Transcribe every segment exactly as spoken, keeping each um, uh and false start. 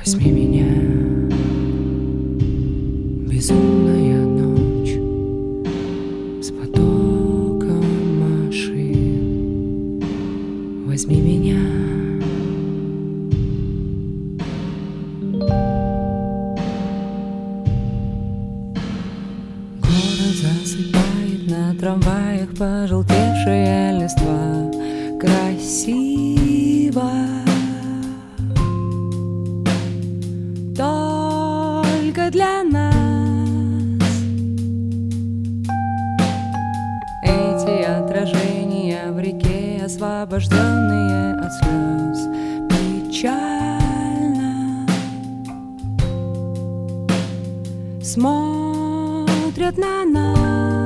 Возьми меня, безумная ночь с потоком машин. Возьми меня. Город засыпает на трамваях пожелтевшая листва. Красиво, только для нас. Эти отражения в реке, освобожденные от слез, печально смотрят на нас.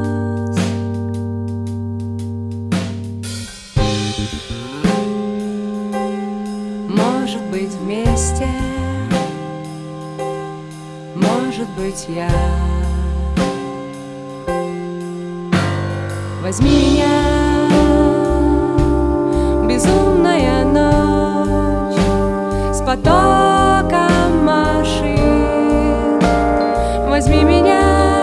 Может быть, вместе, может быть, я. Возьми меня, безумная ночь с потоком машин. Возьми меня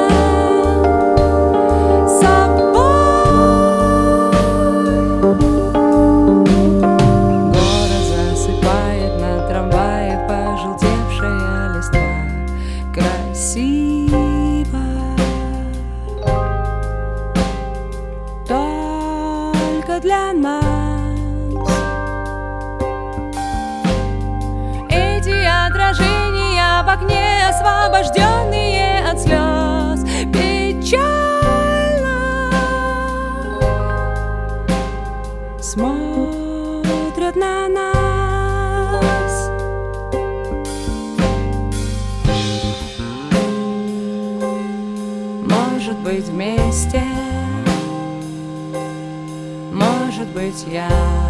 с собой. Город засыпает на трамвае пожелтевшая листва. Красиво, только для нас. Эти отражения в окне, освобожденные от слез, печально смотрят на нас. Может быть, вместе, может быть, я.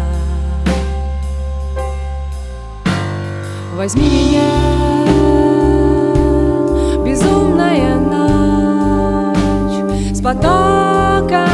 Возьми меня, безумная ночь с потоком